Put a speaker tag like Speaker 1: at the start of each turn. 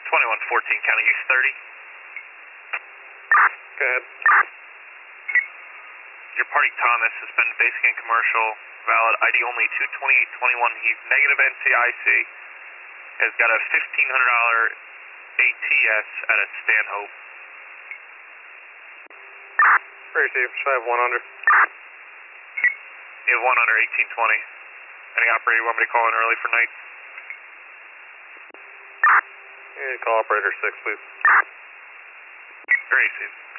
Speaker 1: 2114, county use 30.
Speaker 2: Go ahead.
Speaker 1: Your party Thomas, suspended basic and commercial, valid ID only 22821. He's negative NCIC. Has got a $1,500 ATS out of Stanhope.
Speaker 2: Receive. Should I have one under?
Speaker 1: You have one under 1820. Any operator you want me to call in early for night?
Speaker 2: You need to call operator 6, please.
Speaker 1: Receive.